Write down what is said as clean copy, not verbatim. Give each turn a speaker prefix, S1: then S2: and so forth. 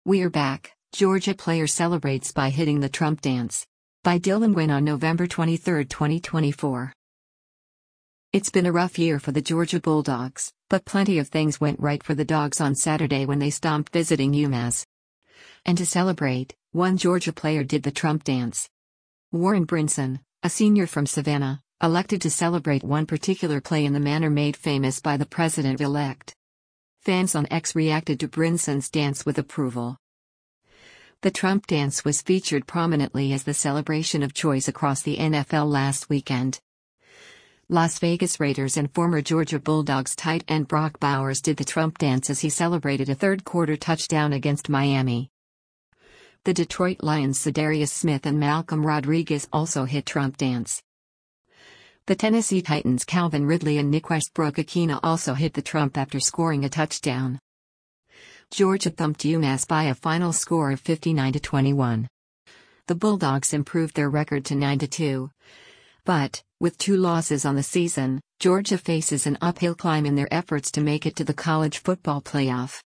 S1: We're back. Georgia player celebrates by hitting the Trump dance. By Dylan Gwynn on November 23, 2024. It's been a rough year for the Georgia Bulldogs, but plenty of things went right for the Dogs on Saturday when they stomped visiting UMass. And to celebrate, one Georgia player did the Trump dance. Warren Brinson, a senior from Savannah, elected to celebrate one particular play in the manner made famous by the president-elect. Fans on X reacted to Brinson's dance with approval. The Trump dance was featured prominently as the celebration of choice across the NFL last weekend. Las Vegas Raiders and former Georgia Bulldogs tight end Brock Bowers did the Trump dance as he celebrated a third-quarter touchdown against Miami. The Detroit Lions' Za'Darius Smith and Malcolm Rodriguez also hit Trump dance. The Tennessee Titans' Calvin Ridley and Nick Westbrook-Ikhine also hit the Trump after scoring a touchdown. Georgia thumped UMass by a final score of 59-21. The Bulldogs improved their record to 9-2. But, with 2 losses on the season, Georgia faces an uphill climb in their efforts to make it to the college football playoff.